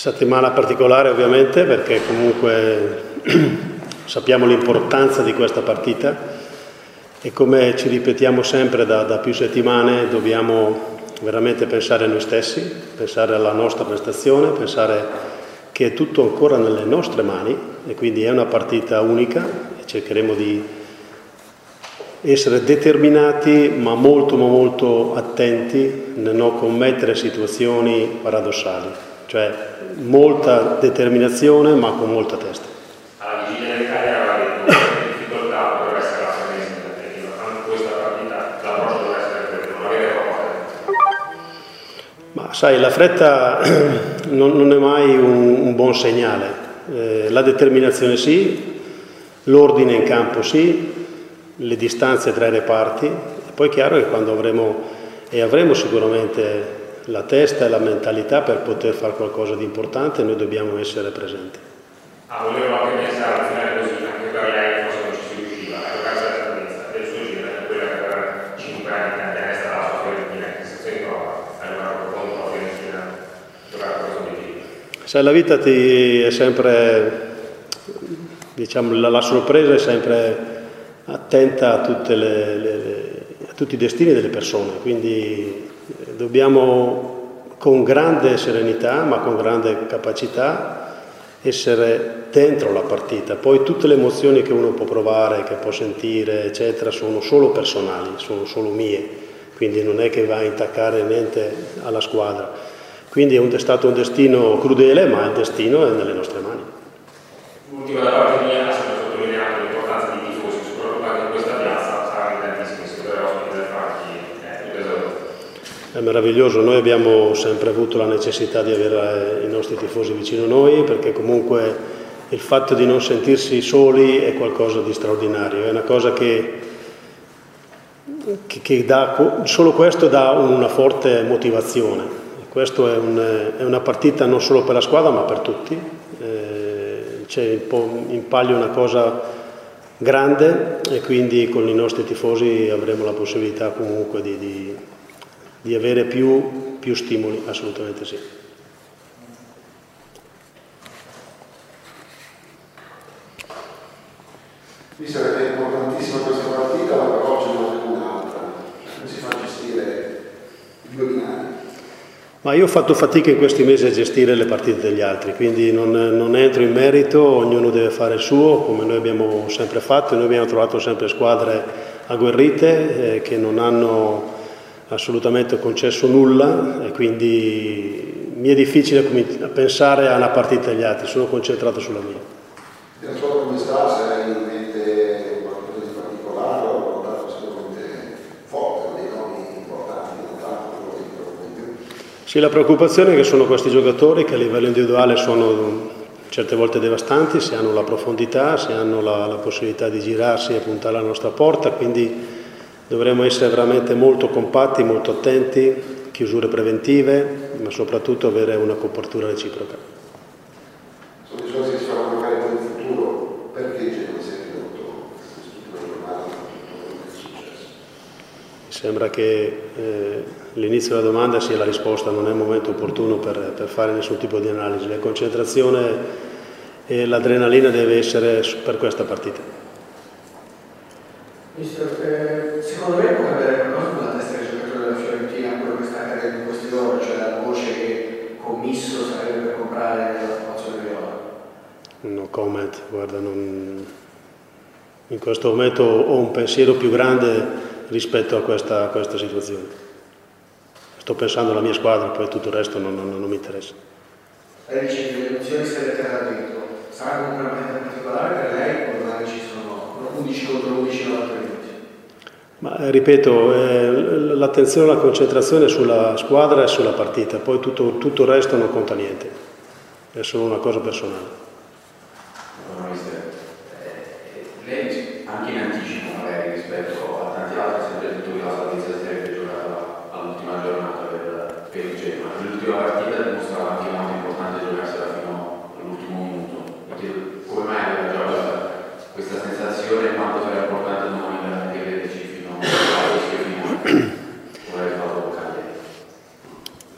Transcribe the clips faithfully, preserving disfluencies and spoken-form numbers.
settimana particolare ovviamente, perché comunque sappiamo l'importanza di questa partita e come ci ripetiamo sempre da, da più settimane dobbiamo veramente pensare a noi stessi, pensare alla nostra prestazione, pensare che è tutto ancora nelle nostre mani e quindi è una partita unica e cercheremo di essere determinati ma molto ma molto attenti nel non commettere situazioni paradossali, cioè molta determinazione ma con molta testa. Alla vigilia dell'Italia aveva detto che difficoltà potrebbe essere la presenza perché anche questa partita l'approccio deve essere quello, non avere paura. Ma sai, la fretta non, non è mai un, un buon segnale, eh, la determinazione sì, l'ordine in campo sì, le distanze tra i reparti, e poi è chiaro che quando avremo, e avremo sicuramente la testa e la mentalità per poter fare qualcosa di importante, noi dobbiamo essere presenti. Ah, volevo anche pensare alla finale così, anche per lei forse non ci si riusciva, a giocarsi la tendenza del suo giro, è quella che per cinque anni è stata la sua Fiorentina, che si trova a giocare contro la Fiorentina, giocare cosa di giro. Sai, la vita ti è sempre, diciamo, la, la sorpresa è sempre attenta a, tutte le, le, le, a tutti i destini delle persone, quindi dobbiamo con grande serenità ma con grande capacità essere dentro la partita. Poi tutte le emozioni che uno può provare, che può sentire eccetera sono solo personali, sono solo mie, quindi non è che va a intaccare niente alla squadra, quindi è, un, è stato un destino crudele ma il destino è nelle nostre mani. L'ultima da parte mia ha sempre sottolineato l'importanza dei tifosi, soprattutto anche in questa piazza saranno tantissimi seguatori ospiti del Franchi, eh, è meraviglioso, noi abbiamo sempre avuto la necessità di avere i nostri tifosi vicino a noi perché comunque il fatto di non sentirsi soli è qualcosa di straordinario, è una cosa che, che, che dà, solo questo dà una forte motivazione. Questo è, un, è una partita non solo per la squadra ma per tutti. Eh, c'è in palio una cosa grande e quindi con i nostri tifosi avremo la possibilità comunque di, di, di avere più, più stimoli, assolutamente sì. Visto che è importantissima questa partita, ma per oggi non è un'altra, come si fa a gestire i due binari? Ma io ho fatto fatica in questi mesi a gestire le partite degli altri, quindi non, non entro in merito, ognuno deve fare il suo, come noi abbiamo sempre fatto, noi abbiamo trovato sempre squadre agguerrite eh, che non hanno assolutamente concesso nulla e quindi mi è difficile pensare a una partita degli altri, sono concentrato sulla mia. Nella sua comunità se hai in mente qualcosa di particolare o qualcosa sicuramente forte, dei nomi importanti, notabili? Sì, la preoccupazione è che sono questi giocatori che a livello individuale sono certe volte devastanti, se hanno la profondità, se hanno la, la possibilità di girarsi e puntare alla nostra porta, quindi dovremo essere veramente molto compatti, molto attenti, chiusure preventive, ma soprattutto avere una copertura reciproca. Sono discorsi che si fanno giocare per il futuro, perché Genoa si è ridotto quest'ultima giornata del successo? Mi sembra che eh, l'inizio della domanda sia la risposta, non è il momento opportuno per, per fare nessun tipo di analisi. La concentrazione e l'adrenalina deve essere per questa partita. Mister, eh, secondo me può cambiare qualcosa con la testa del giocatore della Fiorentina, quello che sta accadendo in questi giorni, cioè la voce che Commisso sarebbe per comprare la formazione viola? No comment, guarda, non... in questo momento ho un pensiero più grande rispetto a questa, a questa situazione. Sto pensando alla mia squadra, poi tutto il resto non, non, non mi interessa. Lei dice che le emozioni si deve tenere dentro. Sarà comunque una partita particolare per lei quando magari ci sono undici contro undici novanta minuti? Ma eh, ripeto, eh, l'attenzione e la concentrazione è sulla squadra e sulla partita, poi tutto, tutto il resto non conta niente, è solo una cosa personale. No, mister, eh, lei anche in anticipo magari rispetto a tanti altri ha sempre detto che la Spezia sarebbe giocata all'ultima giornata per, per il Genoa. L'ultima partita dimostrava anche quanto è importante giocarsela fino all'ultimo minuto. Perché come mai aveva già questa sensazione e quanto sarà importante domani veramente crederci fino alla rischio finale? Come avete fatto con Cagliari?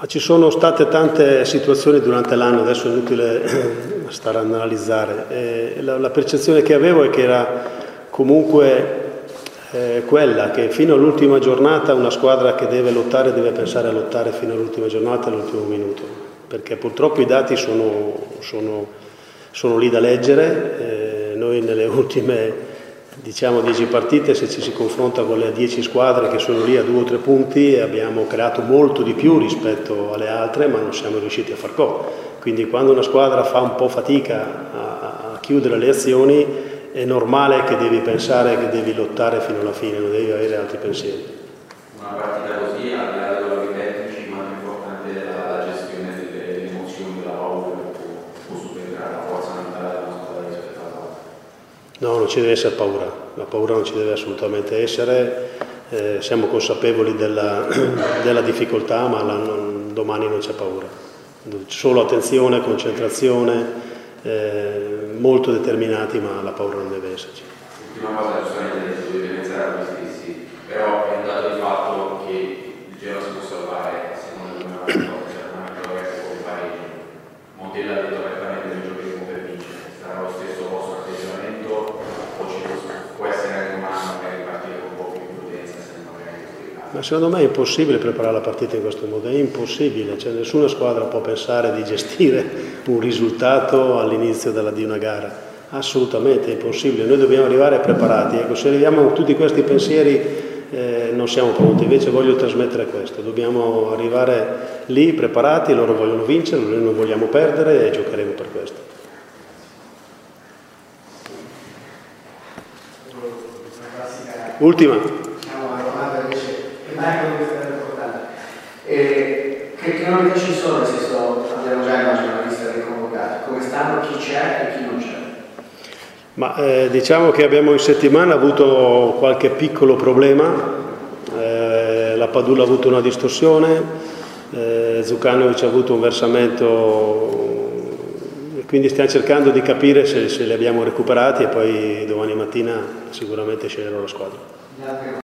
Ma ci sono state tante situazioni durante l'anno, adesso è inutile stare ad analizzare. Eh, la, la percezione che avevo è che era comunque eh, quella che fino all'ultima giornata una squadra che deve lottare deve pensare a lottare fino all'ultima giornata, all'ultimo minuto, perché purtroppo i dati sono, sono, sono lì da leggere. Eh, noi nelle ultime diciamo dieci partite, se ci si confronta con le dieci squadre che sono lì a due o tre punti, abbiamo creato molto di più rispetto alle altre, ma non siamo riusciti a far gol. Quindi quando una squadra fa un po' fatica a, a chiudere le azioni, è normale che devi pensare che devi lottare fino alla fine, non devi avere altri pensieri. Una partita così, al di là dei valori tecnici, ma più importante è la, la gestione delle emozioni, della paura, che può, può subentrare la forza mentale della squadra rispetto all'altra. No, non ci deve essere paura, la paura non ci deve assolutamente essere, eh, siamo consapevoli della, della difficoltà, ma la, non, domani non c'è paura. Solo attenzione, concentrazione, eh, molto determinati, ma la paura non deve esserci. L'ultima cosa, giustamente, dovete pensare a voi stessi, però è un dato di fatto che il Genoa si può salvare, secondo me, una cosa, certamente lo resta con pareggi. Montella ha detto apertamente che giocheremo per vincere, sarà lo stesso vostro atteggiamento o ci può essere anche un anno magari partire con un po' più di prudenza, se magari complicato. Ma secondo me è impossibile preparare la partita in questo modo, è impossibile, cioè nessuna squadra può pensare di gestire un risultato all'inizio della, di una gara, assolutamente è impossibile, noi dobbiamo arrivare preparati, ecco, se arriviamo a tutti questi pensieri eh, non siamo pronti, invece voglio trasmettere questo, dobbiamo arrivare lì preparati, loro vogliono vincere, noi non vogliamo perdere e giocheremo per questo. Ultima. Diciamo una domanda invece, che Marco deve stare importante. Eh, che, che novità ci sono, nel senso, abbiamo già immagino una lista dei convocati, come stanno, chi c'è e chi non c'è? Ma eh, diciamo che abbiamo in settimana avuto qualche piccolo problema, eh, la Padula ha avuto una distorsione, eh, Zukanovic ha avuto un versamento, quindi stiamo cercando di capire se, se li abbiamo recuperati e poi domani mattina sicuramente sceglierò la squadra.